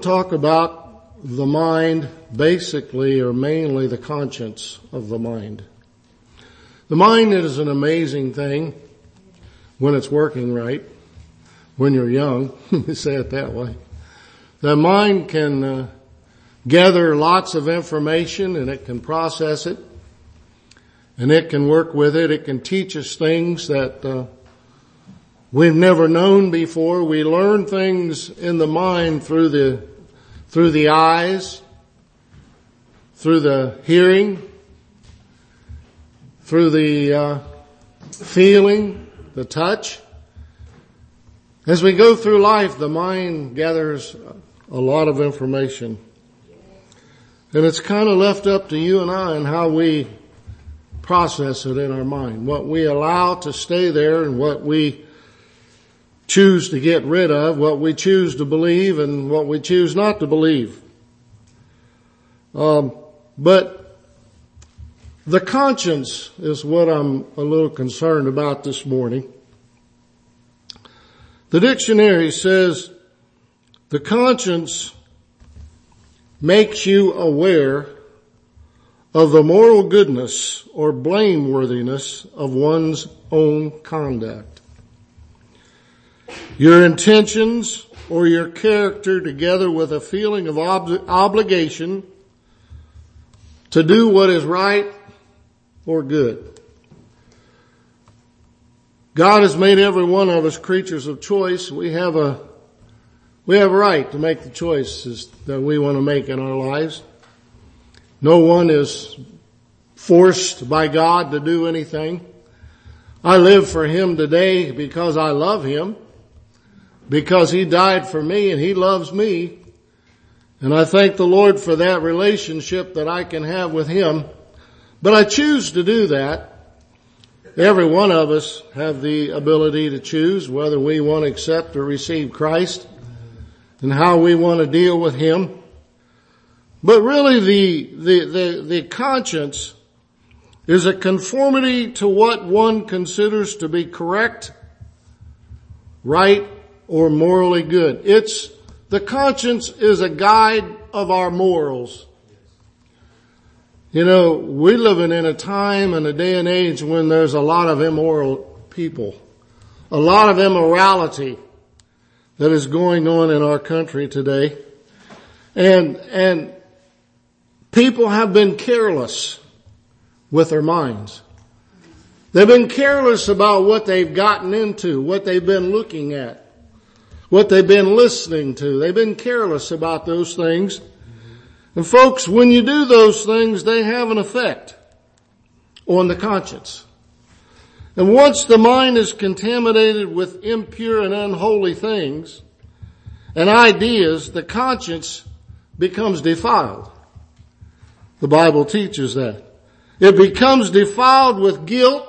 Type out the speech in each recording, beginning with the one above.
talk about the mind basically or mainly the conscience of the mind. The mind is an amazing thing when it's working right, when you're young, say it that way. The mind can gather lots of information and it can process it and it can work with it. It can teach us things that we've never known before. We learn things in the mind through the eyes, through the hearing, through the feeling, the touch. As we go through life, the mind gathers a lot of information. And it's kind of left up to you and I and how we process it in our mind. What we allow to stay there and what we choose to get rid of, what we choose to believe and what we choose not to believe. But the conscience is what I'm a little concerned about this morning. The dictionary says the conscience makes you aware of the moral goodness or blameworthiness of one's own conduct. Your intentions or your character together with a feeling of obligation to do what is right or good. God has made every one of us creatures of choice. We have a right to make the choices that we want to make in our lives. No one is forced by God to do anything. I live for Him today because I love Him, because He died for me and He loves me. And I thank the Lord for that relationship that I can have with Him. But I choose to do that. Every one of us have the ability to choose whether we want to accept or receive Christ and how we want to deal with Him. But really the conscience is a conformity to what one considers to be correct, right, or morally good. The conscience is a guide of our morals. You know, we're living in a time and a day and age when there's a lot of immoral people, a lot of immorality that is going on in our country today. And people have been careless with their minds. They've been careless about what they've gotten into, what they've been looking at, what they've been listening to. They've been careless about those things. And folks, when you do those things, they have an effect on the conscience. And once the mind is contaminated with impure and unholy things and ideas, the conscience becomes defiled. The Bible teaches that. It becomes defiled with guilt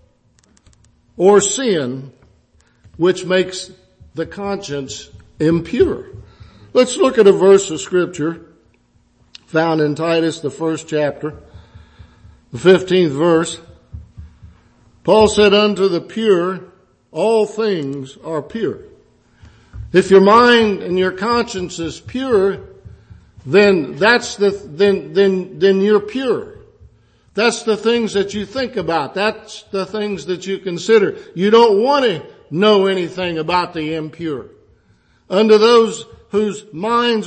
or sin, which makes the conscience impure. Let's look at a verse of Scripture found in Titus, the 1st chapter, the 15th verse. Paul said, unto the pure, all things are pure. If your mind and your conscience is pure, then then you're pure. That's the things that you think about. That's the things that you consider. You don't want to know anything about the impure. Unto those whose minds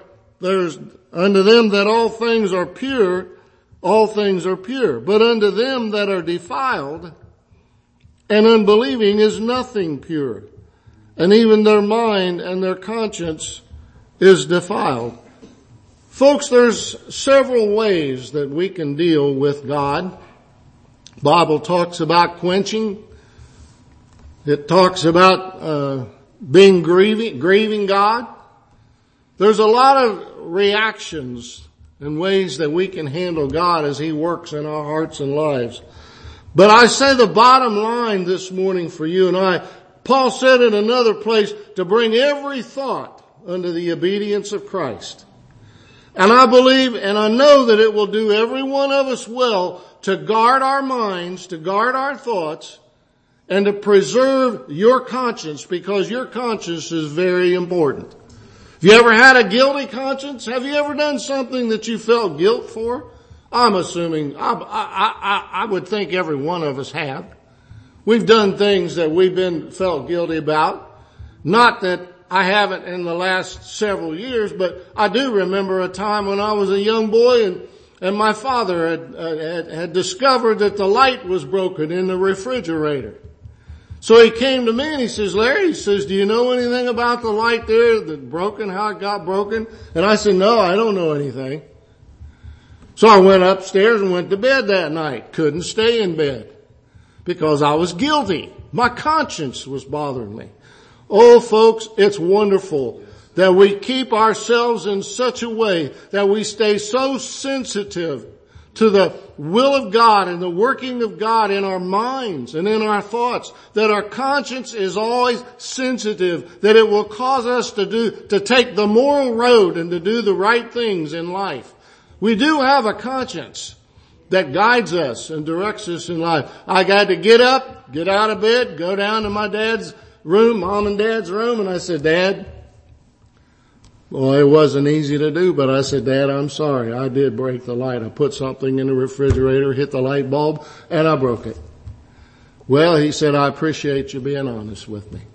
unto them that all things are pure, all things are pure. But unto them that are defiled and unbelieving is nothing pure. And even their mind and their conscience is defiled. Folks, there's several ways that we can deal with God. The Bible talks about quenching. It talks about being grieving God. There's a lot of reactions and ways that we can handle God as He works in our hearts and lives. But I say the bottom line this morning for you and I, Paul said in another place, to bring every thought under the obedience of Christ. And I believe and I know that it will do every one of us well to guard our minds, to guard our thoughts, and to preserve your conscience, because your conscience is very important. Have you ever had a guilty conscience? Have you ever done something that you felt guilt for? I'm assuming, I would think every one of us have. We've done things that we've felt guilty about. Not that I haven't in the last several years, but I do remember a time when I was a young boy and my father had discovered that the light was broken in the refrigerator. So he came to me and he says, Larry, he says, do you know anything about the light there that's broken, how it got broken? And I said, no, I don't know anything. So I went upstairs and went to bed that night. Couldn't stay in bed because I was guilty. My conscience was bothering me. Oh, folks, it's wonderful that we keep ourselves in such a way that we stay so sensitive to the will of God and the working of God in our minds and in our thoughts, that our conscience is always sensitive, that it will cause us to take the moral road and to do the right things in life. We do have a conscience that guides us and directs us in life. I got to get up, get out of bed, go down to my dad's room, mom and dad's room, and I said, Dad, well, it wasn't easy to do, but I said, Dad, I'm sorry. I did break the light. I put something in the refrigerator, hit the light bulb, and I broke it. Well, he said, I appreciate you being honest with me.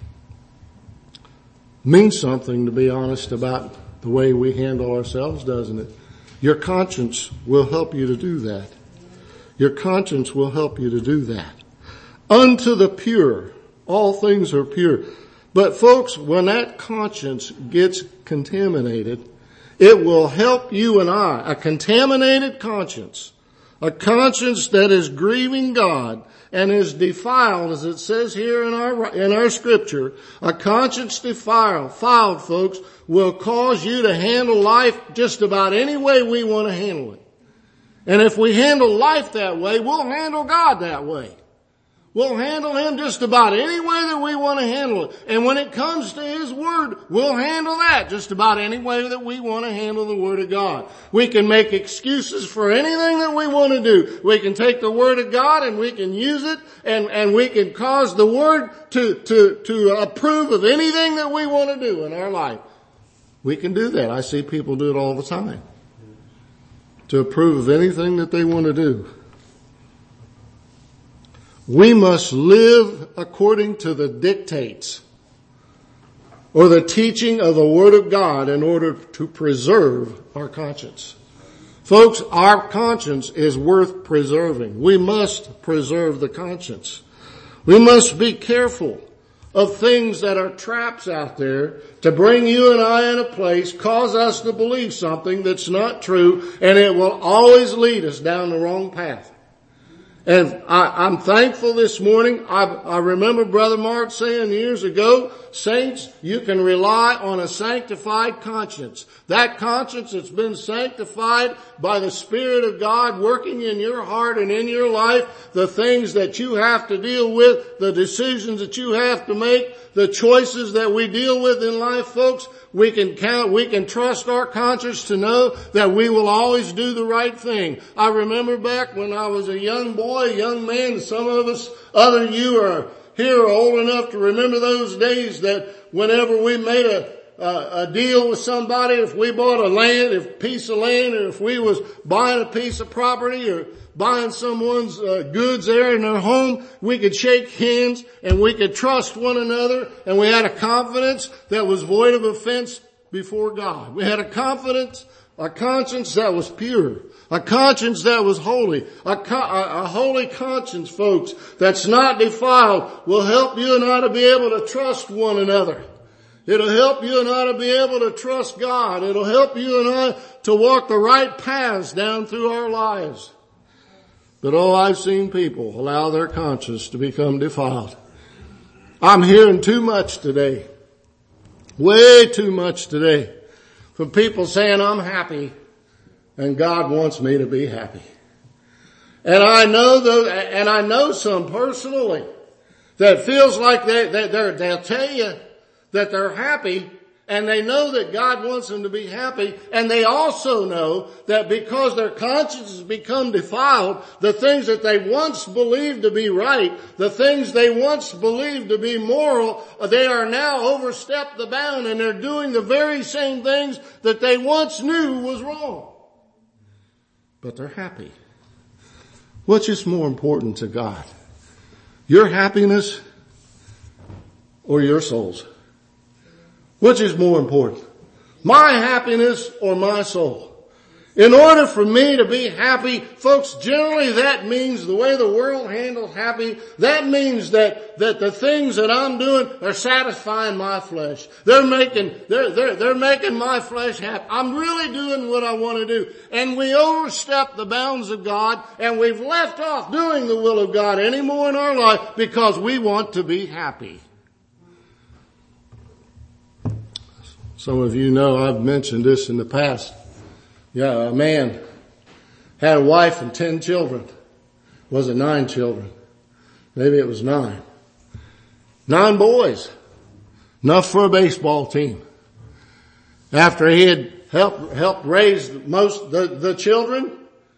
Means something to be honest about the way we handle ourselves, doesn't it? Your conscience will help you to do that. Your conscience will help you to do that. Unto the pure, all things are pure. But folks, when that conscience gets contaminated, it will help you and I. A contaminated conscience, a conscience that is grieving God and is defiled, as it says here in our scripture, a conscience defiled, folks, will cause you to handle life just about any way we want to handle it. And if we handle life that way, we'll handle God that way. We'll handle Him just about any way that we want to handle it. And when it comes to His Word, we'll handle that just about any way that we want to handle the Word of God. We can make excuses for anything that we want to do. We can take the Word of God and we can use it and we can cause the Word to approve of anything that we want to do in our life. We can do that. I see people do it all the time. To approve of anything that they want to do. We must live according to the dictates or the teaching of the Word of God in order to preserve our conscience. Folks, our conscience is worth preserving. We must preserve the conscience. We must be careful of things that are traps out there to bring you and I in a place, cause us to believe something that's not true, and it will always lead us down the wrong path. And I'm thankful this morning. I remember Brother Mark saying years ago, saints, you can rely on a sanctified conscience. That conscience that's been sanctified by the Spirit of God working in your heart and in your life, the things that you have to deal with, the decisions that you have to make, the choices that we deal with in life, folks, we can trust our conscience to know that we will always do the right thing. I remember back when I was a young boy, young man, some of us, other you are here are old enough to remember those days that whenever we made a deal with somebody, if we bought a piece of land, or if we was buying a piece of property or buying someone's goods there in their home, we could shake hands and we could trust one another, and we had a confidence that was void of offense before God. We had a conscience that was pure, a conscience that was holy, a holy conscience, folks, that's not defiled, will help you and I to be able to trust one another. It'll help you and I to be able to trust God. It'll help you and I to walk the right paths down through our lives. But I've seen people allow their conscience to become defiled. I'm hearing too much today. Way too much today. From people saying I'm happy and God wants me to be happy. And I know some personally that feels like they'll tell you that they're happy and they know that God wants them to be happy, and they also know that because their consciences become defiled, the things that they once believed to be right, the things they once believed to be moral, they are now overstepped the bound, and they're doing the very same things that they once knew was wrong. But they're happy. Which is more important to God? Your happiness or your soul's? Which is more important? My happiness or my soul? In order for me to be happy, folks, generally that means the way the world handles happy, that means that the things that I'm doing are satisfying my flesh. They're making my flesh happy. I'm really doing what I want to do. And we overstep the bounds of God, and we've left off doing the will of God anymore in our life because we want to be happy. Some of you know I've mentioned this in the past. Yeah, a man had a wife and 10 children. Was it 9 children? Maybe it was 9. 9 boys. Enough for a baseball team. After he had helped raise most the children,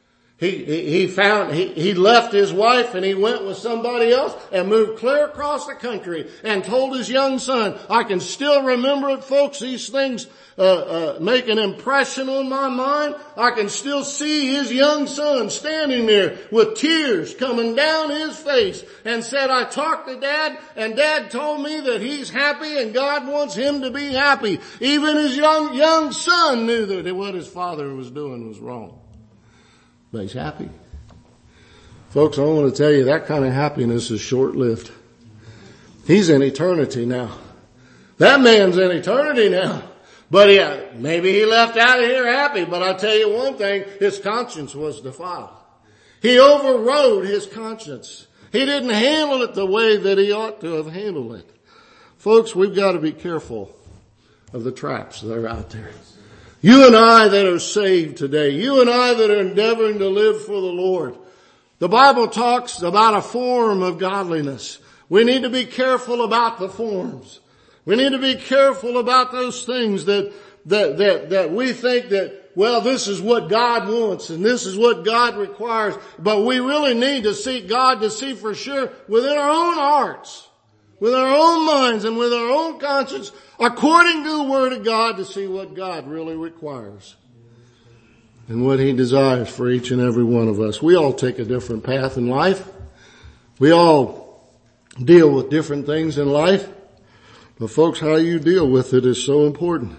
he left his wife and he went with somebody else and moved clear across the country and told his young son, I can still remember it, folks. These things make an impression on my mind. I can still see his young son standing there with tears coming down his face and said, I talked to Dad, and Dad told me that he's happy and God wants him to be happy. Even his young son knew that what his father was doing was wrong. But he's happy. Folks, I want to tell you that kind of happiness is short-lived. He's in eternity now. That man's in eternity now. But maybe he left out of here happy, but I'll tell you one thing, his conscience was defiled. He overrode his conscience. He didn't handle it the way that he ought to have handled it. Folks, we've got to be careful of the traps that are out there. You and I that are saved today, you and I that are endeavoring to live for the Lord, the Bible talks about a form of godliness. We need to be careful about the forms. We need to be careful about those things that we think that, well, this is what God wants and this is what God requires. But we really need to seek God to see for sure within our own hearts, with our own minds and with our own conscience, according to the Word of God, to see what God really requires and what He desires for each and every one of us. We all take a different path in life. We all deal with different things in life. But folks, how you deal with it is so important.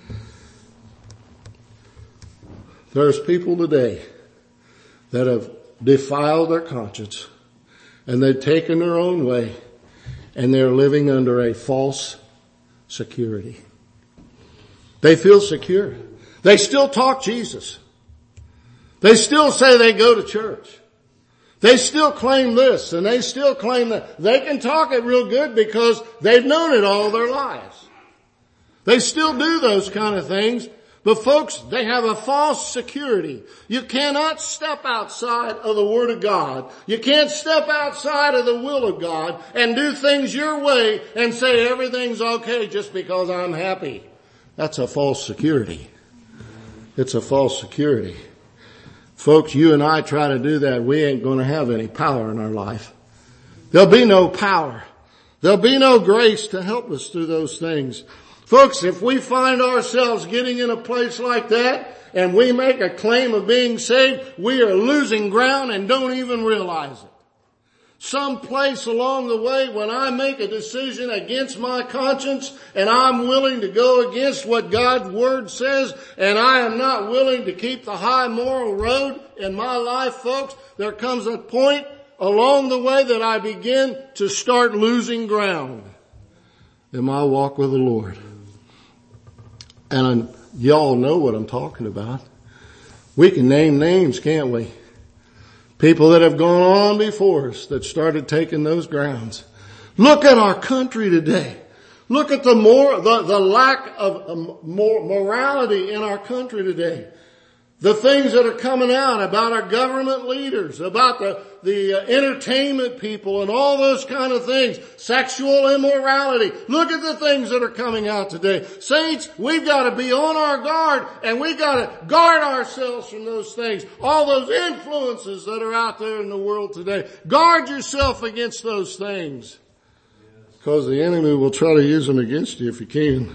There's people today that have defiled their conscience and they've taken their own way and they're living under a false security. They feel secure. They still talk Jesus. They still say they go to church. They still claim this and they still claim that. They can talk it real good because they've known it all their lives. They still do those kind of things. But folks, they have a false security. You cannot step outside of the Word of God. You can't step outside of the will of God and do things your way and say everything's okay just because I'm happy. That's a false security. It's a false security. Folks, you and I try to do that, we ain't going to have any power in our life. There'll be no power. There'll be no grace to help us through those things. Folks, if we find ourselves getting in a place like that and we make a claim of being saved, we are losing ground and don't even realize it. Some place along the way when I make a decision against my conscience and I'm willing to go against what God's Word says and I am not willing to keep the high moral road in my life, folks, there comes a point along the way that I begin to start losing ground in my walk with the Lord. And y'all know what I'm talking about. We can name names, can't we? People that have gone on before us that started taking those grounds. Look at our country today. Look at the lack of morality in our country today. The things that are coming out about our government leaders, about the entertainment people and all those kind of things. Sexual immorality. Look at the things that are coming out today. Saints, we've got to be on our guard, and we've got to guard ourselves from those things. All those influences that are out there in the world today. Guard yourself against those things. Because the enemy will try to use them against you if he can.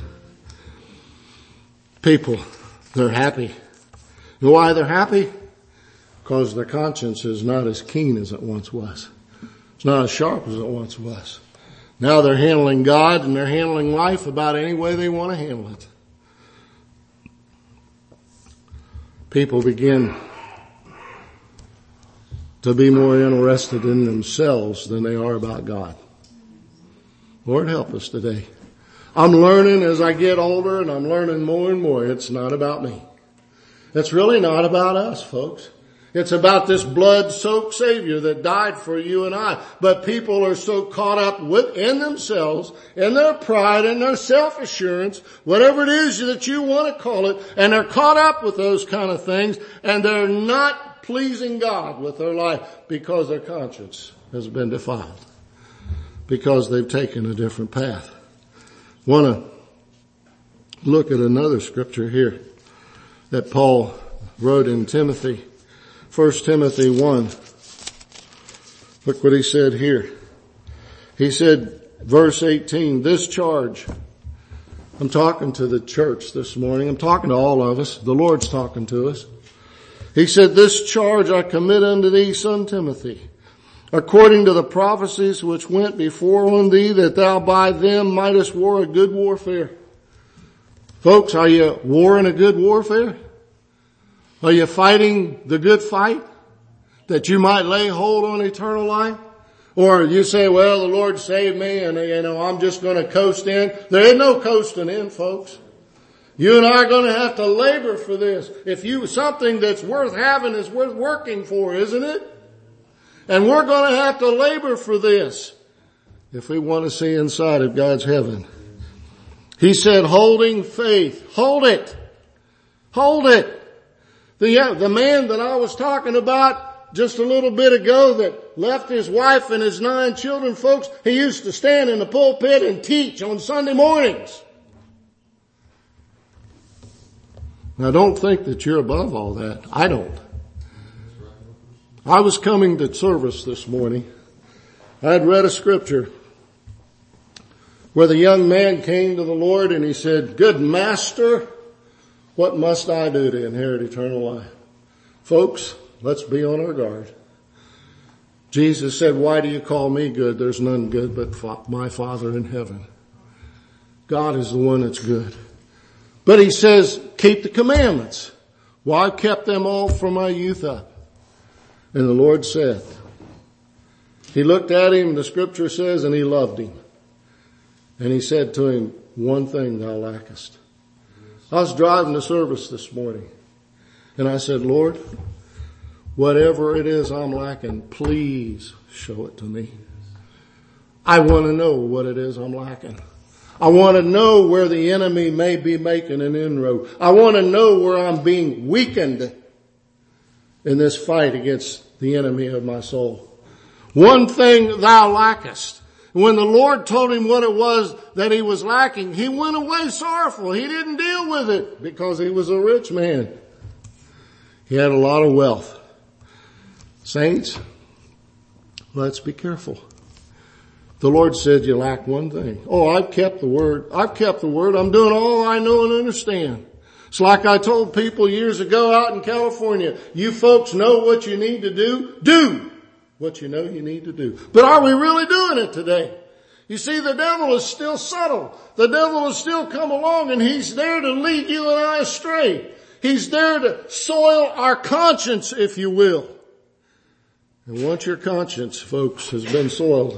People, they're happy. You know why they're happy? Because their conscience is not as keen as it once was. It's not as sharp as it once was. Now they're handling God and they're handling life about any way they want to handle it. People begin to be more interested in themselves than they are about God. Lord, help us today. I'm learning as I get older, and I'm learning more and more. It's not about me. It's really not about us, folks. It's about this blood-soaked Savior that died for you and I. But people are so caught up in themselves, in their pride, in their self-assurance, whatever it is that you want to call it, and they're caught up with those kind of things, and they're not pleasing God with their life because their conscience has been defiled, because they've taken a different path. Want to look at another scripture here that Paul wrote in Timothy. 1 Timothy 1. Look what he said here. He said, verse 18, this charge. I'm talking to the church this morning. I'm talking to all of us. The Lord's talking to us. He said, this charge I commit unto thee, son Timothy, according to the prophecies which went before on thee, that thou by them mightest war a good warfare. Folks, are you warring a good warfare? Are you fighting the good fight that you might lay hold on eternal life? Or you say, well, the Lord saved me and, I'm just going to coast in. There ain't no coasting in, folks. You and I are going to have to labor for this. Something that's worth having is worth working for, isn't it? And we're going to have to labor for this if we want to see inside of God's heaven. He said, holding faith. Hold it. Hold it. The man that I was talking about just a little bit ago that left his wife and his 9 children, folks, he used to stand in the pulpit and teach on Sunday mornings. Now don't think that you're above all that. I don't. I was coming to service this morning. I had read a scripture where the young man came to the Lord and he said, good master, what must I do to inherit eternal life? Folks, let's be on our guard. Jesus said, why do you call me good? There's none good but my Father in heaven. God is the one that's good. But he says, keep the commandments. Well, I've kept them all from my youth up. And the Lord said, he looked at him, the scripture says, and he loved him. And he said to him, one thing thou lackest. I was driving to service this morning and I said, Lord, whatever it is I'm lacking, please show it to me. I want to know what it is I'm lacking. I want to know where the enemy may be making an inroad. I want to know where I'm being weakened in this fight against the enemy of my soul. One thing thou lackest. When the Lord told him what it was that he was lacking, he went away sorrowful. He didn't deal with it because he was a rich man. He had a lot of wealth. Saints, let's be careful. The Lord said you lack one thing. Oh, I've kept the word. I've kept the word. I'm doing all I know and understand. It's like I told people years ago out in California, you folks know what you need to do. Do what you know you need to do. But are we really doing it today? You see, the devil is still subtle. The devil will still come along and he's there to lead you and I astray. He's there to soil our conscience, if you will. And once your conscience, folks, has been soiled,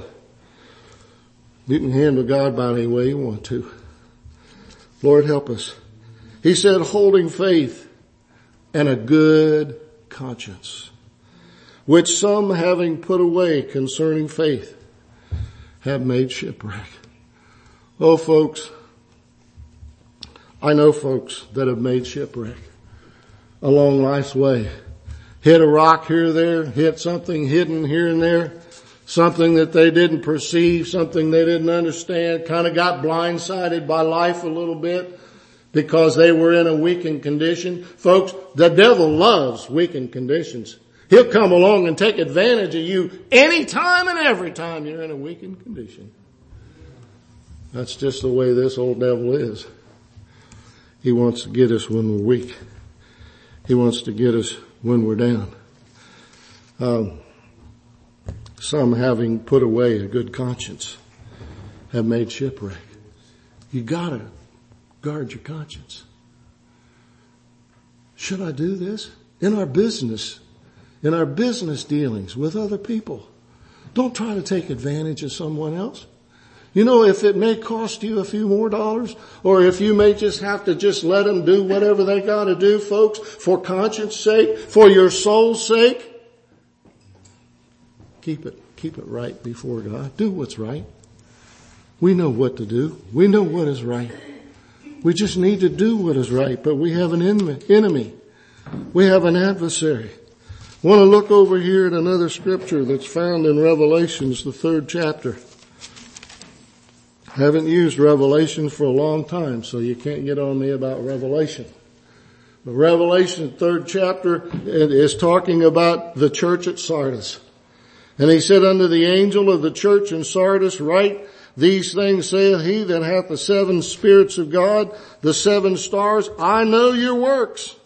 you can handle God by any way you want to. Lord, help us. He said, holding faith and a good conscience, which some having put away concerning faith have made shipwreck. Oh, folks, I know folks that have made shipwreck along life's way. Hit a rock here or there, hit something hidden here and there, something that they didn't perceive, something they didn't understand, kind of got blindsided by life a little bit because they were in a weakened condition. Folks, the devil loves weakened conditions. He'll come along and take advantage of you anytime and every time you're in a weakened condition. That's just the way this old devil is. He wants to get us when we're weak. He wants to get us when we're down. Some, having put away a good conscience, have made shipwreck. You gotta guard your conscience. Should I do this? In our business dealings with other people, don't try to take advantage of someone else. You know, if it may cost you a few more dollars, or if you may just have to just let them do whatever they gotta do, folks, for conscience sake, for your soul's sake, keep it right before God. Do what's right. We know what to do. We know what is right. We just need to do what is right, but we have an enemy. We have an adversary. I want to look over here at another scripture that's found in Revelations, the 3rd chapter. I haven't used Revelation for a long time, so you can't get on me about Revelation. But Revelation 3rd chapter is talking about the church at Sardis. And he said unto the angel of the church in Sardis, write, these things saith he that hath the 7 spirits of God, the 7 stars. I know your works.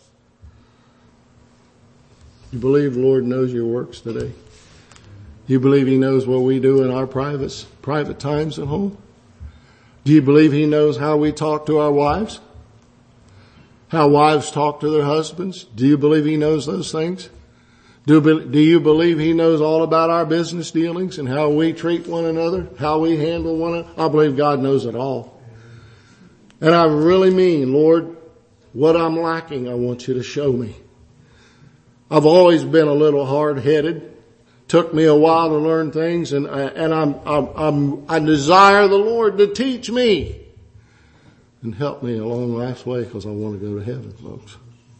You believe the Lord knows your works today? You believe he knows what we do in our private times at home? Do you believe he knows how we talk to our wives? How wives talk to their husbands? Do you believe he knows those things? Do you believe he knows all about our business dealings and how we treat one another, how we handle one another? I believe God knows it all. And I really mean, Lord, what I'm lacking, I want you to show me. I've always been a little hard-headed. Took me a while to learn things, and I desire the Lord to teach me and help me along life's way, because I want to go to heaven, folks.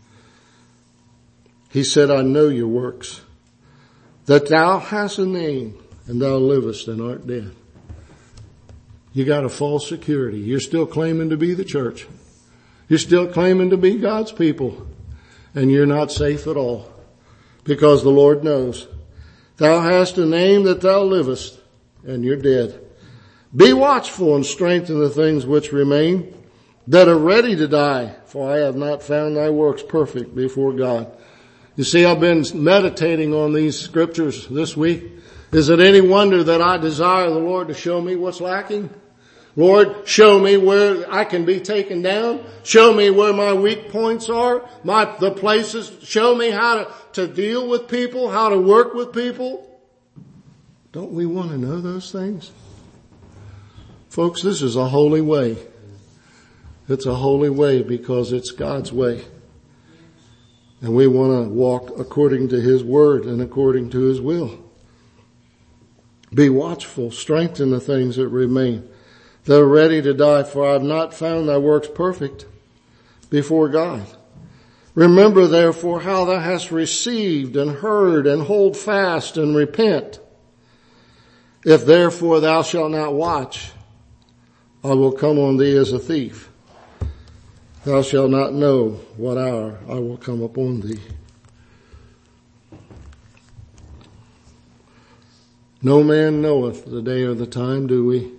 He said, I know your works, that thou hast a name, and thou livest and art dead. You got a false security. You're still claiming to be the church. You're still claiming to be God's people, and you're not safe at all, because the Lord knows. Thou hast a name that thou livest, and you're dead. Be watchful and strengthen the things which remain, that are ready to die, for I have not found thy works perfect before God. You see, I've been meditating on these scriptures this week. Is it any wonder that I desire the Lord to show me what's lacking? Lord, show me where I can be taken down. Show me where my weak points are, the places. Show me how to deal with people, how to work with people. Don't we want to know those things? Folks, this is a holy way. It's a holy way because it's God's way. And we want to walk according to His word and according to His will. Be watchful, strengthen the things that remain, that are ready to die, for I have not found thy works perfect before God. Remember therefore how thou hast received and heard, and hold fast and repent. If therefore thou shalt not watch, I will come on thee as a thief. Thou shalt not know what hour I will come upon thee. No man knoweth the day or the time, do we?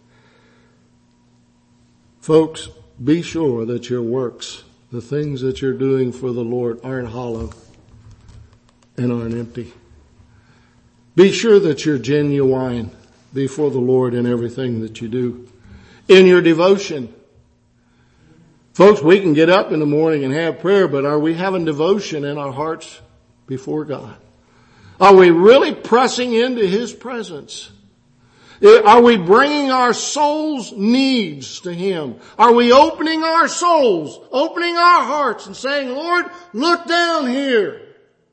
Folks, be sure that your works, the things that you're doing for the Lord, aren't hollow and aren't empty. Be sure that you're genuine before the Lord in everything that you do. In your devotion. Folks, we can get up in the morning and have prayer, but are we having devotion in our hearts before God? Are we really pressing into His presence? Are we bringing our soul's needs to Him? Are we opening our souls, opening our hearts and saying, Lord, look down here.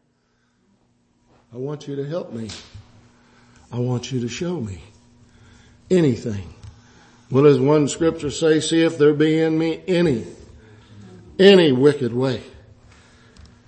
I want you to help me. I want you to show me anything. What does one scripture say? See if there be in me any wicked way.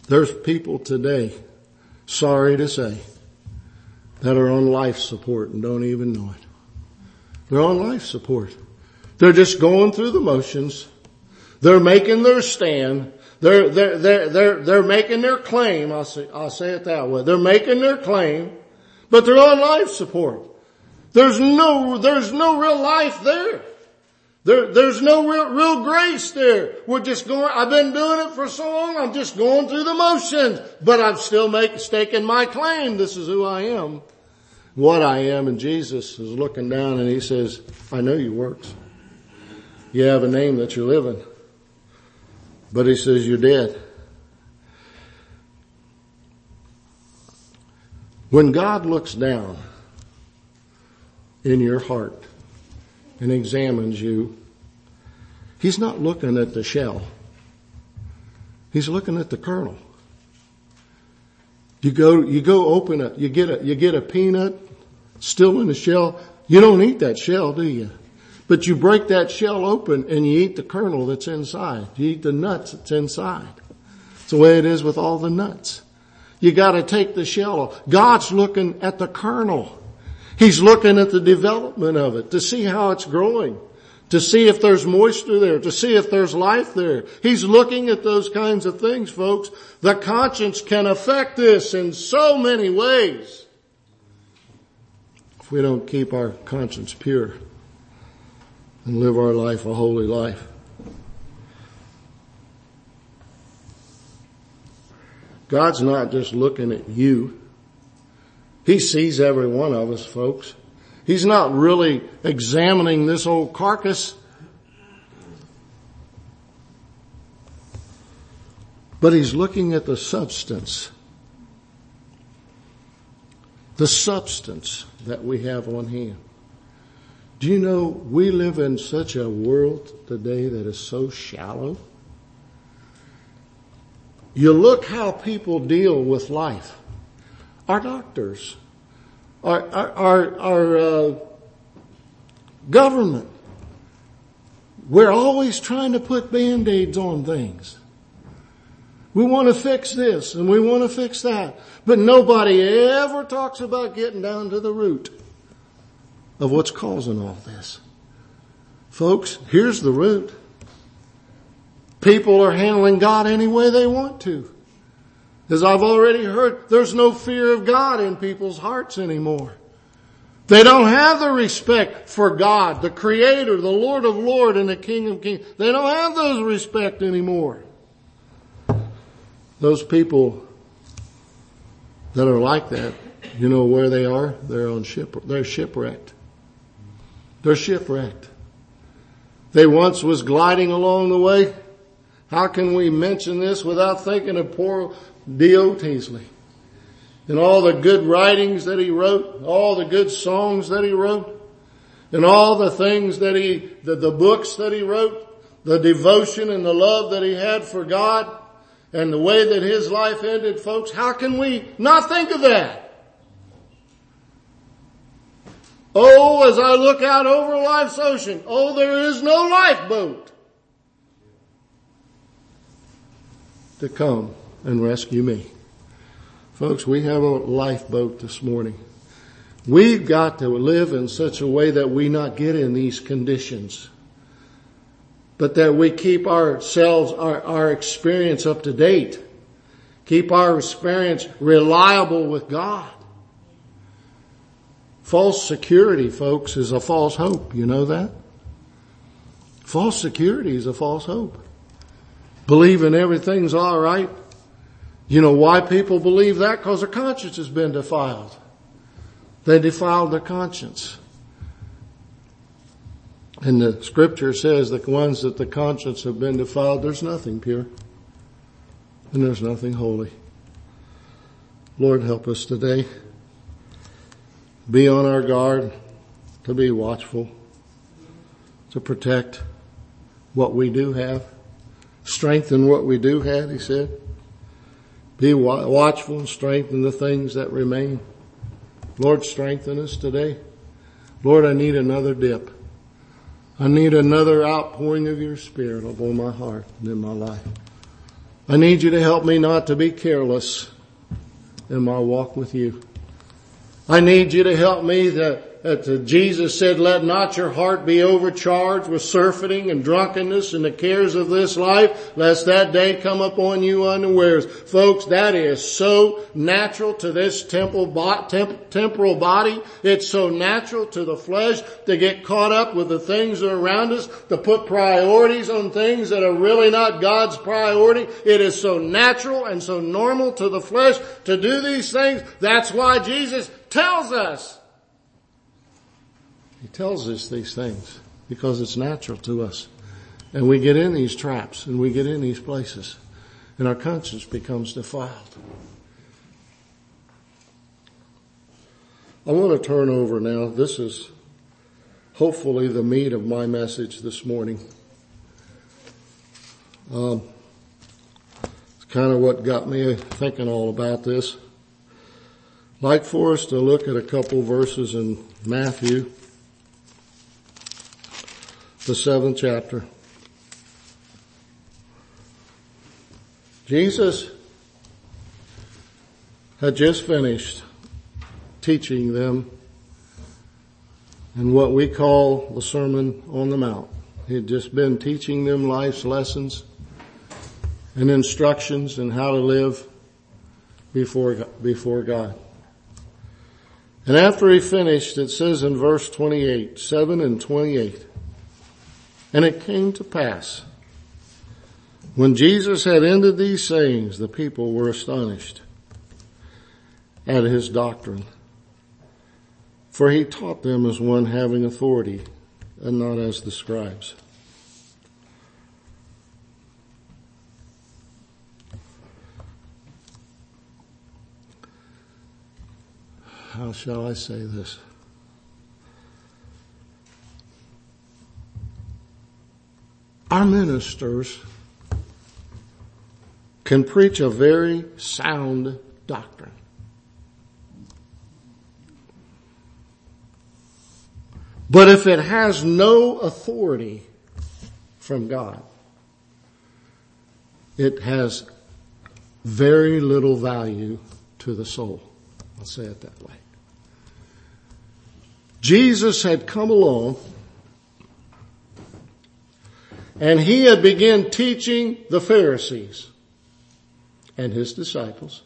There's people today, sorry to say, that are on life support and don't even know it. They're on life support. They're just going through the motions. They're making their stand. They're making their claim. I'll say it that way. They're making their claim, but they're on life support. There's no real life there. There's no real grace there. We're just going, I've been doing it for so long, I'm just going through the motions, but I'm still staking my claim. This is who I am, what I am, and Jesus is looking down and He says, I know your works. You have a name that you're living. But He says you're dead. When God looks down in your heart and examines you, He's not looking at the shell. He's looking at the kernel. You go open it, you get a peanut still in the shell. You don't eat that shell, do you? But you break that shell open and you eat the kernel that's inside. You eat the nuts that's inside. It's the way it is with all the nuts. You gotta take the shell off. God's looking at the kernel. He's looking at the development of it to see how it's growing, to see if there's moisture there, to see if there's life there. He's looking at those kinds of things, folks. The conscience can affect this in so many ways if we don't keep our conscience pure and live our life a holy life. God's not just looking at you. He sees every one of us, folks. He's not really examining this old carcass. But He's looking at the substance. The substance that we have on hand. Do you know we live in such a world today that is so shallow? You look how people deal with life. Our doctors, our government. We're always trying to put Band-Aids on things. We want to fix this and we want to fix that. But nobody ever talks about getting down to the root of what's causing all this. Folks, here's the root. People are handling God any way they want to. As I've already heard, there's no fear of God in people's hearts anymore. They don't have the respect for God, the Creator, the Lord of Lords, and the King of Kings. They don't have those respect anymore. Those people that are like that, you know where they are? They're shipwrecked. They're shipwrecked. They once was gliding along the way. How can we mention this without thinking of poor D.O. Teasley and all the good writings that he wrote, all the good songs that he wrote, and all the things that the books that he wrote, the devotion and the love that he had for God, and the way that his life ended, folks? How can we not think of that? Oh, as I look out over life's ocean, oh, there is no lifeboat to come and rescue me. Folks, we have a lifeboat this morning. We've got to live in such a way that we not get in these conditions, but that we keep ourselves, our experience up to date. Keep our experience reliable with God. False security, folks, is a false hope. You know that? False security is a false hope. Believing everything's all right. You know why people believe that? Because their conscience has been defiled. They defiled their conscience. And the scripture says that the ones that the conscience have been defiled, there's nothing pure. And there's nothing holy. Lord, help us today. Be on our guard, to be watchful, to protect what we do have. Strengthen what we do have, He said. Be watchful and strengthen the things that remain. Lord, strengthen us today. Lord, I need another dip. I need another outpouring of your Spirit upon my heart and in my life. I need you to help me not to be careless in my walk with you. I need you to help me that Jesus said, let not your heart be overcharged with surfeiting and drunkenness and the cares of this life, lest that day come upon you unawares. Folks, that is so natural to this temporal body. It's so natural to the flesh to get caught up with the things that are around us, to put priorities on things that are really not God's priority. It is so natural and so normal to the flesh to do these things. That's why Jesus tells us. He tells us these things because it's natural to us. And we get in these traps and we get in these places and our conscience becomes defiled. I want to turn over now. This is hopefully the meat of my message this morning. It's kind of what got me thinking all about this. I'd like for us to look at a couple verses in Matthew, the 7th chapter. Jesus had just finished teaching them in what we call the Sermon on the Mount. He had just been teaching them life's lessons and instructions in how to live before God. And after he finished, it says in verse 28, 7 and 28, and it came to pass, when Jesus had ended these sayings, the people were astonished at his doctrine, for he taught them as one having authority and not as the scribes. How shall I say this? Our ministers can preach a very sound doctrine. But if it has no authority from God, it has very little value to the soul. I'll say it that way. Jesus had come along and he had begun teaching the Pharisees and his disciples.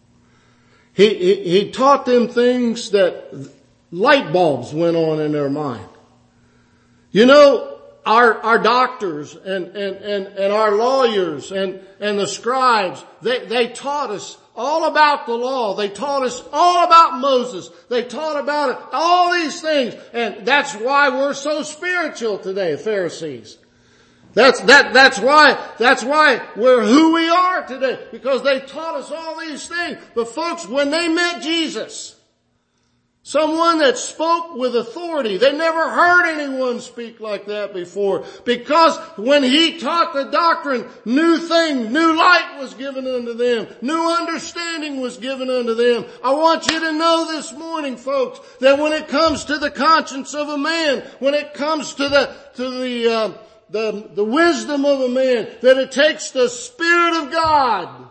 He taught them things that light bulbs went on in their mind. You know, our doctors and our lawyers and the scribes, they taught us all about the law. They taught us all about Moses. They taught about it, all these things. And that's why we're so spiritual today, Pharisees. That's why we're who we are today, because they taught us all these things. But folks, when they met Jesus, someone that spoke with authority, they never heard anyone speak like that before, because when he taught the doctrine, new light was given unto them, new understanding was given unto them. I want you to know this morning, folks, that when it comes to the conscience of a man, when it comes to the wisdom of a man, that it takes the Spirit of God.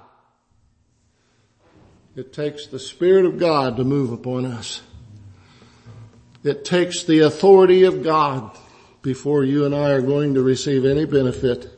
It takes the Spirit of God to move upon us. It takes the authority of God before you and I are going to receive any benefit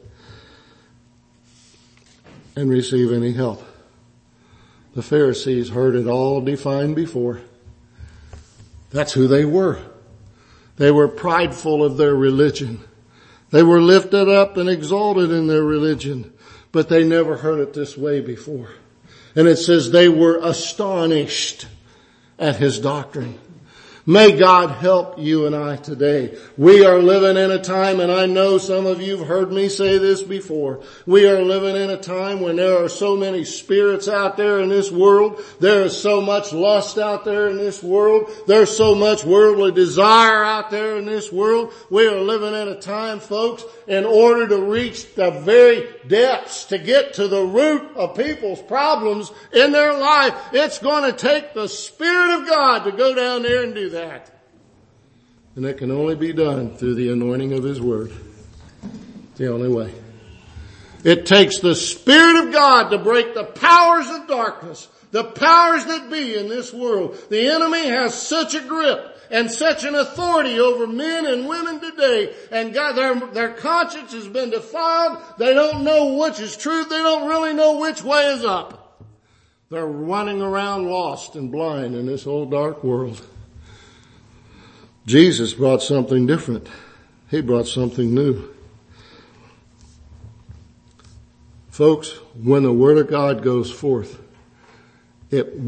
and receive any help. The Pharisees heard it all defined before. That's who they were. They were prideful of their religion. They were lifted up and exalted in their religion, but they never heard it this way before. And it says they were astonished at his doctrine. May God help you and I today. We are living in a time, and I know some of you have heard me say this before, we are living in a time when there are so many spirits out there in this world. There is so much lust out there in this world. There's so much worldly desire out there in this world. We are living in a time, folks, in order to reach the very depths, to get to the root of people's problems in their life, it's going to take the Spirit of God to go down there and do that. And it can only be done through the anointing of his word. It's the only way. It takes the Spirit of God to break the powers of darkness, the powers that be in this world. The enemy has such a grip and such an authority over men and women today, and God, their conscience has been defiled. They don't know which is truth. They don't really know which way is up. They're running around lost and blind in this old dark world. Jesus brought something different. He brought something new. Folks, when the Word of God goes forth, it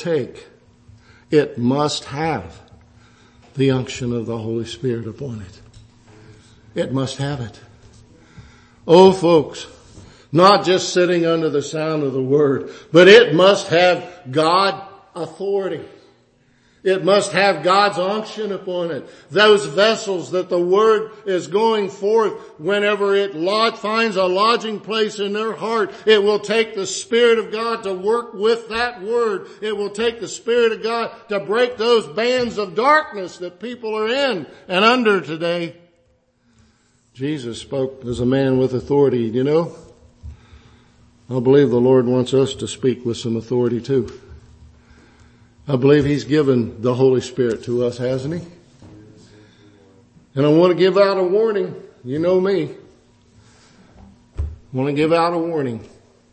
must have the unction of the Holy Spirit upon it. It must have it. Oh folks, not just sitting under the sound of the Word, but it must have God authority. It must have God's unction upon it. Those vessels that the Word is going forth, whenever it finds a lodging place in their heart, it will take the Spirit of God to work with that Word. It will take the Spirit of God to break those bands of darkness that people are in and under today. Jesus spoke as a man with authority, you know. I believe the Lord wants us to speak with some authority too. I believe He's given the Holy Spirit to us, hasn't He? And I want to give out a warning. You know me. I want to give out a warning.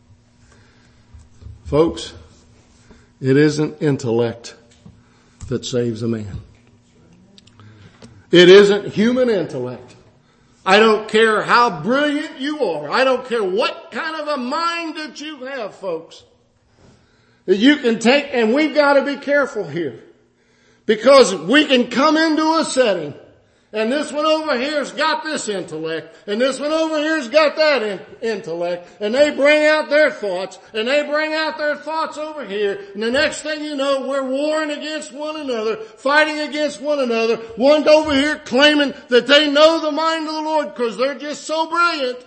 Folks, it isn't intellect that saves a man. It isn't human intellect. I don't care how brilliant you are. I don't care what kind of a mind that you have, folks. You can take, and we've got to be careful here, because we can come into a setting, and this one over here's got this intellect, and this one over here's got that intellect, and they bring out their thoughts, and they bring out their thoughts over here, and the next thing you know, we're warring against one another, fighting against one another, one over here claiming that they know the mind of the Lord because they're just so brilliant.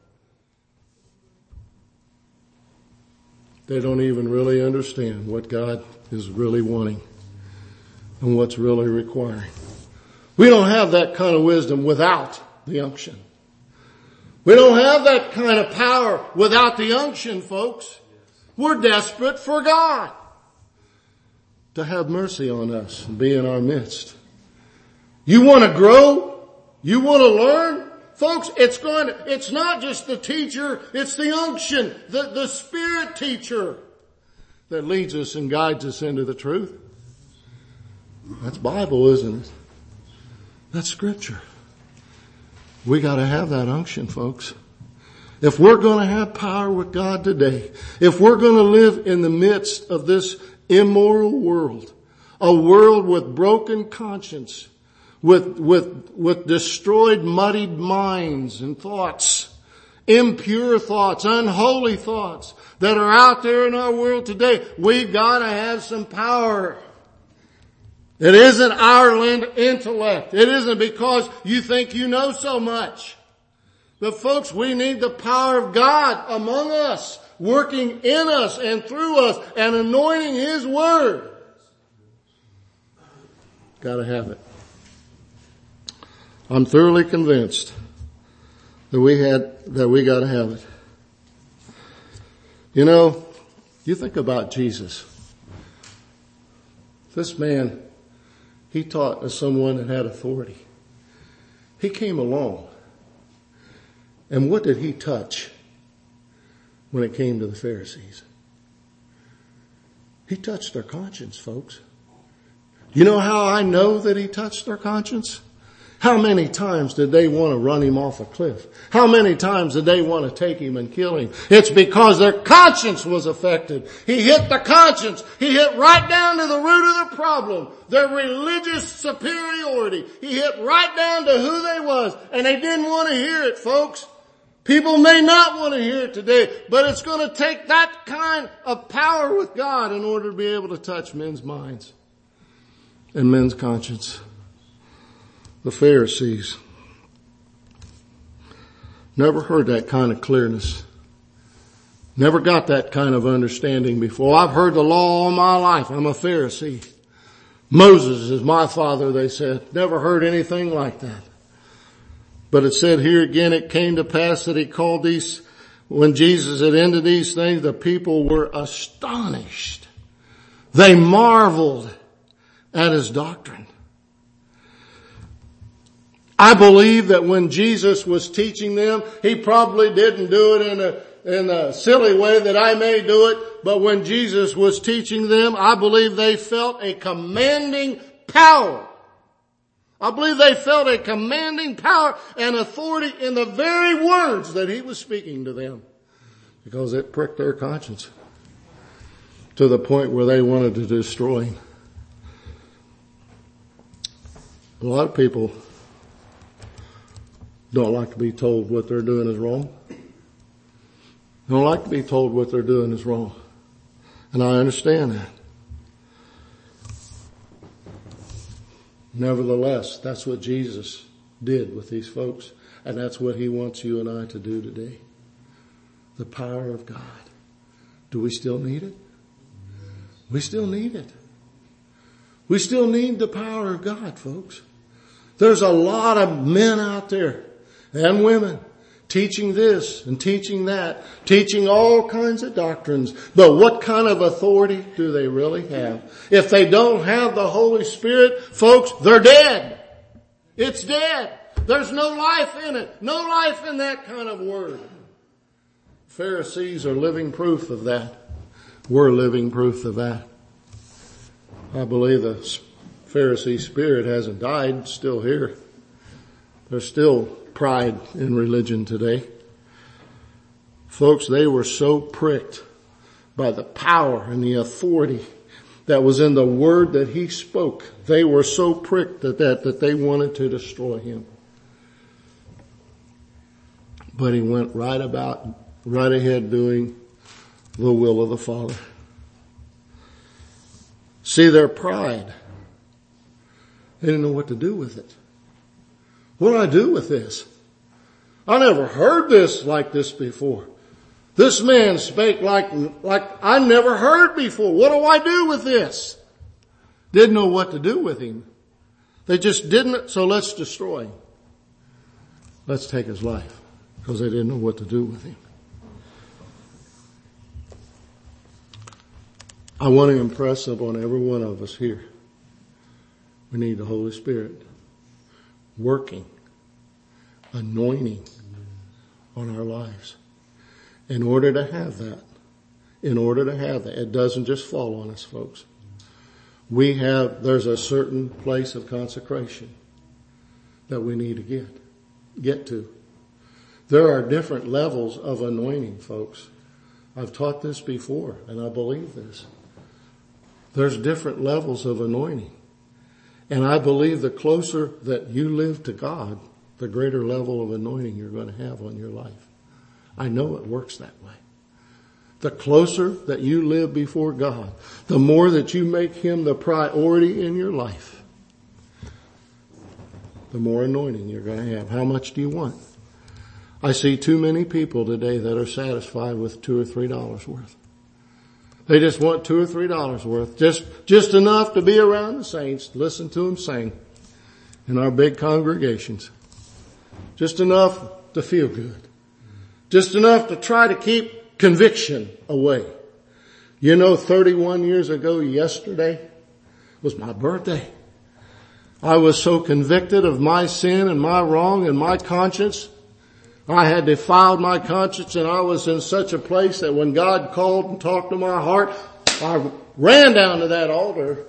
They don't even really understand what God is really wanting and what's really requiring. We don't have that kind of wisdom without the unction. We don't have that kind of power without the unction, folks. We're desperate for God to have mercy on us and be in our midst. You want to grow? You want to learn? Folks, it's not just the teacher, it's the unction, the Spirit teacher that leads us and guides us into the truth. That's Bible, isn't it? That's Scripture. We gotta have that unction, folks. If we're gonna have power with God today, if we're gonna live in the midst of this immoral world, a world with broken conscience, with destroyed, muddied minds and thoughts, impure thoughts, unholy thoughts that are out there in our world today, we've got to have some power. It isn't our intellect. It isn't because you think you know so much. But folks, we need the power of God among us, working in us and through us and anointing His Word. Got to have it. I'm thoroughly convinced that we got to have it. You know, you think about Jesus. This man, he taught as someone that had authority. He came along. And what did he touch when it came to the Pharisees? He touched their conscience, folks. You know how I know that he touched their conscience? How many times did they want to run him off a cliff? How many times did they want to take him and kill him? It's because their conscience was affected. He hit the conscience. He hit right down to the root of the problem. Their religious superiority. He hit right down to who they was. And they didn't want to hear it, folks. People may not want to hear it today, but it's going to take that kind of power with God in order to be able to touch men's minds and men's conscience. The Pharisees never heard that kind of clearness. Never got that kind of understanding before. I've heard the law all my life. I'm a Pharisee. Moses is my father, they said. Never heard anything like that. But it said here again, it came to pass that he called these when Jesus had ended these things, the people were astonished. They marveled at his doctrine. I believe that when Jesus was teaching them, he probably didn't do it in a silly way that I may do it, but when Jesus was teaching them, I believe they felt a commanding power. I believe they felt a commanding power and authority in the very words that he was speaking to them, because it pricked their conscience to the point where they wanted to destroy him. A lot of people don't like to be told what they're doing is wrong. Don't like to be told what they're doing is wrong. And I understand that. Nevertheless, that's what Jesus did with these folks. And that's what he wants you and I to do today. The power of God. Do we still need it? We still need it. We still need the power of God, folks. There's a lot of men out there and women teaching this and teaching that, teaching all kinds of doctrines. But what kind of authority do they really have? If they don't have the Holy Spirit, folks, they're dead. It's dead. There's no life in it. No life in that kind of word. Pharisees are living proof of that. We're living proof of that. I believe the Pharisee spirit hasn't died, it's still here. There's still pride in religion today. Folks, they were so pricked by the power and the authority that was in the word that he spoke. They were so pricked at that they wanted to destroy him. But he went right ahead doing the will of the Father. See, their pride, they didn't know what to do with it. What do I do with this? I never heard this like this before. This man spake like I never heard before. What do I do with this? Didn't know what to do with him. They just didn't, so let's destroy him. Let's take his life, because they didn't know what to do with him. I want to impress upon every one of us here. We need the Holy Spirit working, anointing on our lives. In order to have that, it doesn't just fall on us, folks. There's a certain place of consecration that we need to get to. There are different levels of anointing, folks. I've taught this before, and I believe this. There's different levels of anointing. And I believe the closer that you live to God, the greater level of anointing you're going to have on your life. I know it works that way. The closer that you live before God, the more that you make him the priority in your life, the more anointing you're going to have. How much do you want? I see too many people today that are satisfied with $2 or $3 worth. They just want $2 or $3 worth. Just enough to be around the saints, listen to them sing in our big congregations. Just enough to feel good. Just enough to try to keep conviction away. 31 years ago yesterday was my birthday. I was so convicted of my sin and my wrong and my conscience. I had defiled my conscience, and I was in such a place that when God called and talked to my heart, I ran down to that altar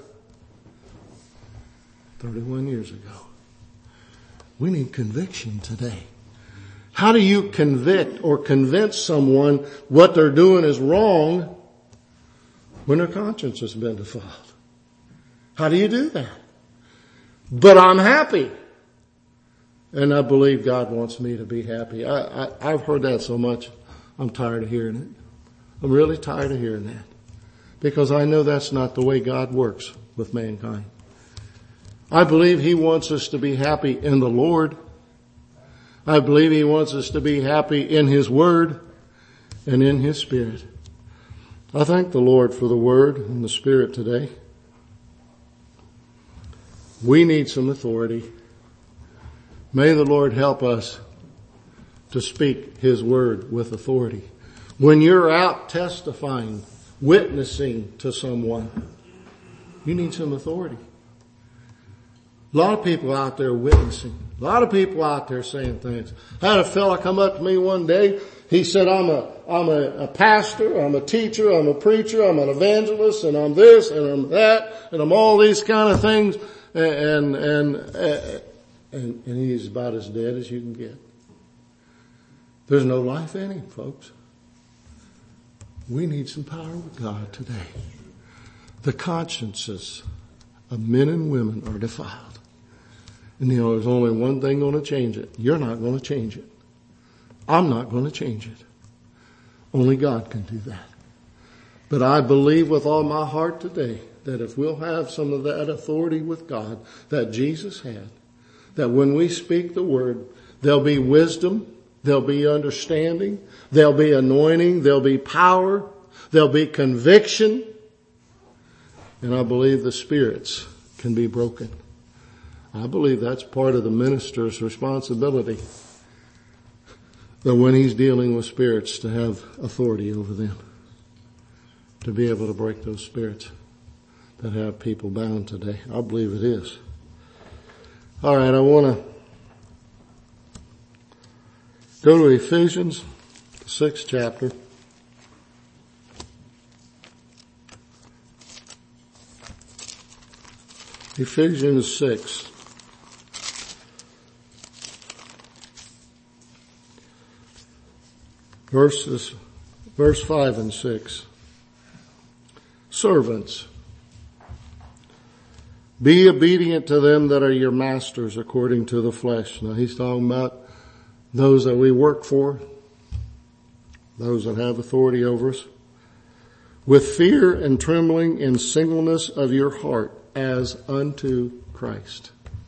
31 years ago. We need conviction today. How do you convict or convince someone what they're doing is wrong when their conscience has been defiled? How do you do that? But I'm happy. And I believe God wants me to be happy. I've heard that so much, I'm tired of hearing it. I'm really tired of hearing that. Because I know that's not the way God works with mankind. I believe he wants us to be happy in the Lord. I believe he wants us to be happy in his word and in his spirit. I thank the Lord for the word and the spirit today. We need some authority. May the Lord help us to speak His word with authority. When you're out testifying, witnessing to someone, you need some authority. A lot of people out there witnessing. A lot of people out there saying things. I had a fella come up to me one day. He said, I'm a pastor, I'm a teacher, I'm a preacher, I'm an evangelist, and I'm this, and I'm that, and I'm all these kind of things. And he's about as dead as you can get. There's no life in him, folks. We need some power with God today. The consciences of men and women are defiled. And there's only one thing going to change it. You're not going to change it. I'm not going to change it. Only God can do that. But I believe with all my heart today that if we'll have some of that authority with God that Jesus had, that when we speak the word, there'll be wisdom, there'll be understanding, there'll be anointing, there'll be power, there'll be conviction, and I believe the spirits can be broken. I believe that's part of the minister's responsibility, that when he's dealing with spirits, to have authority over them, to be able to break those spirits that have people bound today. I believe it is. All right, I want to go to Ephesians, the 6th chapter. Ephesians 6. Verse 5 and 6. Servants, be obedient to them that are your masters according to the flesh. Now he's talking about those that we work for, those that have authority over us, with fear and trembling in singleness of your heart as unto Christ.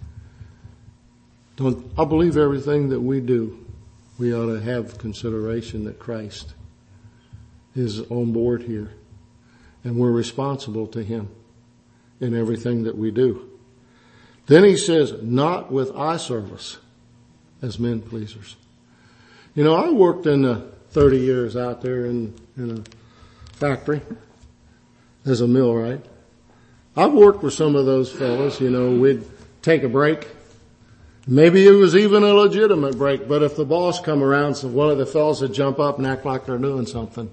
I believe everything that we do, we ought to have consideration that Christ is on board here, and we're responsible to Him in everything that we do. Then he says, not with eye service as men pleasers. I worked in 30 years out there in a factory as a millwright. I've worked with some of those fellas, we'd take a break. Maybe it was even a legitimate break, but if the boss come around, so one of the fellas would jump up and act like they're doing something.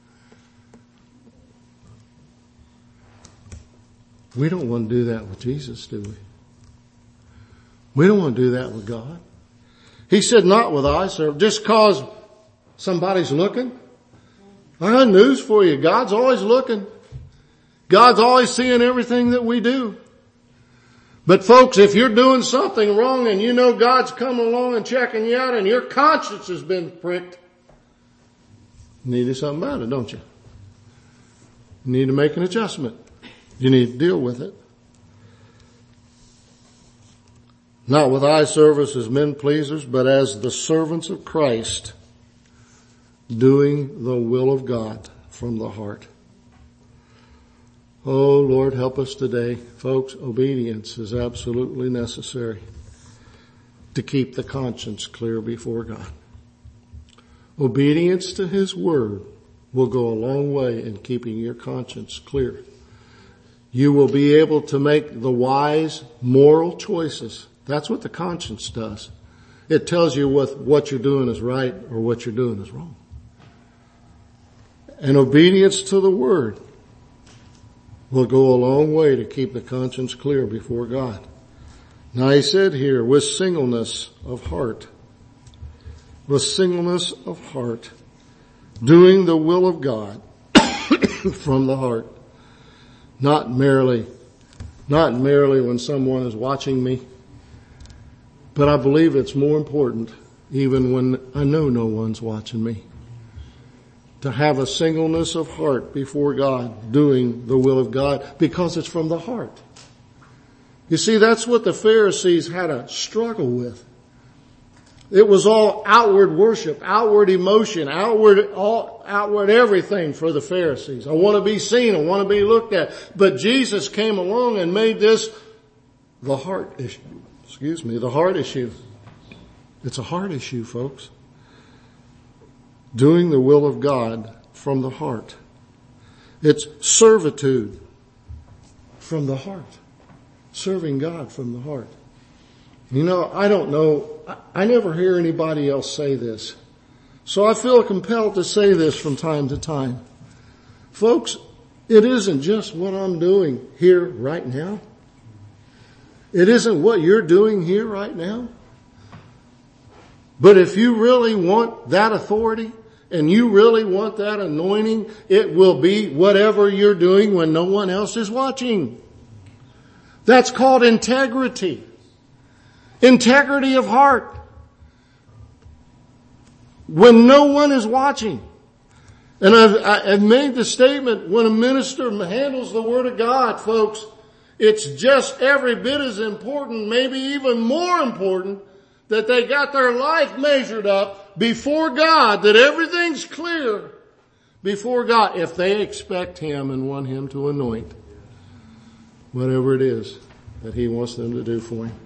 We don't want to do that with Jesus, do we? We don't want to do that with God. He said not with eye service, just cause somebody's looking. I got news for you. God's always looking. God's always seeing everything that we do. But folks, if you're doing something wrong and God's coming along and checking you out and your conscience has been pricked, you need to do something about it, don't you? You need to make an adjustment. You need to deal with it. Not with eye service as men pleasers, but as the servants of Christ, doing the will of God from the heart. Oh, Lord, help us today. Folks, obedience is absolutely necessary to keep the conscience clear before God. Obedience to His word will go a long way in keeping your conscience clear. You will be able to make the wise moral choices. That's what the conscience does. It tells you what you're doing is right or what you're doing is wrong. And obedience to the word will go a long way to keep the conscience clear before God. Now he said here, with singleness of heart. With singleness of heart. Doing the will of God from the heart. Not merely when someone is watching me. But I believe it's more important even when I know no one's watching me. To have a singleness of heart before God, doing the will of God, because it's from the heart. You see, that's what the Pharisees had a struggle with. It was all outward worship, outward emotion, outward everything for the Pharisees. I want to be seen, I want to be looked at. But Jesus came along and made this the heart issue. The heart issue. It's a heart issue, folks. doing the will of God from the heart. It's servitude from the heart. Serving God from the heart. You know, I don't know, I never hear anybody else say this. So I feel compelled to say this from time to time. Folks, it isn't just what I'm doing here right now. It isn't what you're doing here right now. But if you really want that authority and you really want that anointing, it will be whatever you're doing when no one else is watching. That's called integrity. Integrity of heart. When no one is watching. And I've made the statement, when a minister handles the Word of God, folks, it's just every bit as important, maybe even more important, that they got their life measured up before God, that everything's clear before God, if they expect Him and want Him to anoint whatever it is that He wants them to do for Him.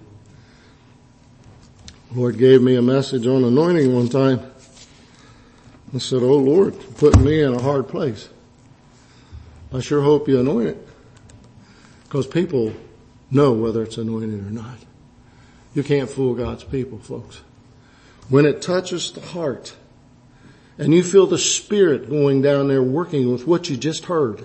The Lord gave me a message on anointing one time. I said, "Oh Lord, you're putting me in a hard place. I sure hope you anoint it." Because people know whether it's anointed or not. You can't fool God's people, folks. When it touches the heart and you feel the Spirit going down there working with what you just heard.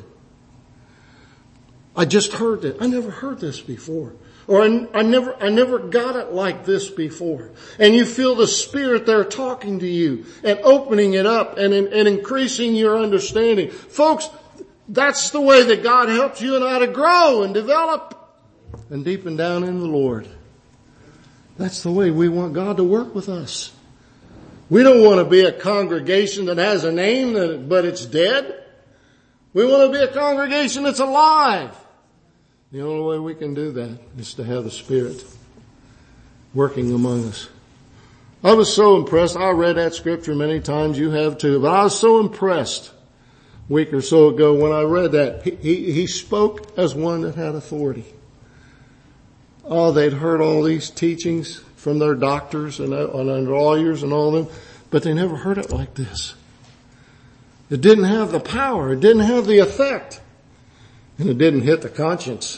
I just heard it. I never heard this before. Or I never got it like this before. And you feel the Spirit there talking to you and opening it up and increasing your understanding. Folks, that's the way that God helps you and I to grow and develop and deepen down in the Lord. That's the way we want God to work with us. We don't want to be a congregation that has a name but it's dead. We want to be a congregation that's alive. The only way we can do that is to have the Spirit working among us. I was so impressed. I read that scripture many times. You have too. But I was so impressed a week or so ago when I read that. He spoke as one that had authority. Oh, they'd heard all these teachings from their doctors and lawyers and all of them, but they never heard it like this. It didn't have the power. It didn't have the effect. And it didn't hit the conscience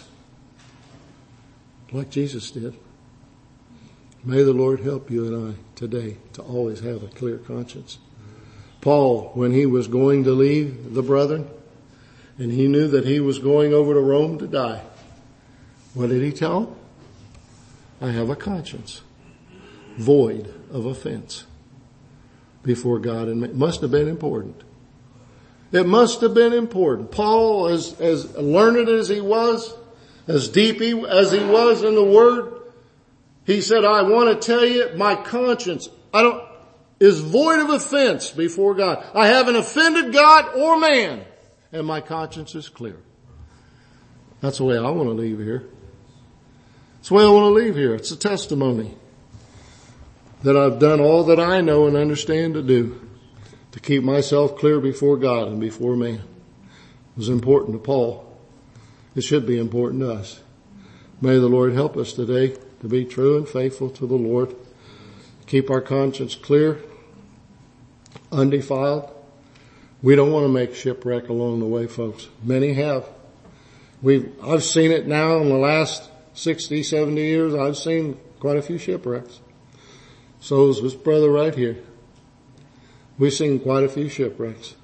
like Jesus did. May the Lord help you and I today to always have a clear conscience. Paul, when he was going to leave the brethren, and he knew that he was going over to Rome to die, what did he tell them? I have a conscience, void of offense before God and man. It must have been important. It must have been important. Paul, as learned as he was, as deep as he was in the Word, he said, I want to tell you, my conscience is void of offense before God. I haven't offended God or man, and my conscience is clear. That's the way I want to leave here. That's the way I want to leave here. It's a testimony that I've done all that I know and understand to do to keep myself clear before God and before man. It was important to Paul. It should be important to us. May the Lord help us today to be true and faithful to the Lord. Keep our conscience clear, undefiled. We don't want to make shipwreck along the way, folks. Many have. I've seen it now in the last 60, 70 years. I've seen quite a few shipwrecks. So is this brother right here. We've seen quite a few shipwrecks.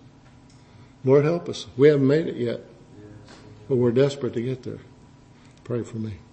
Lord help us. We haven't made it yet, but we're desperate to get there. Pray for me.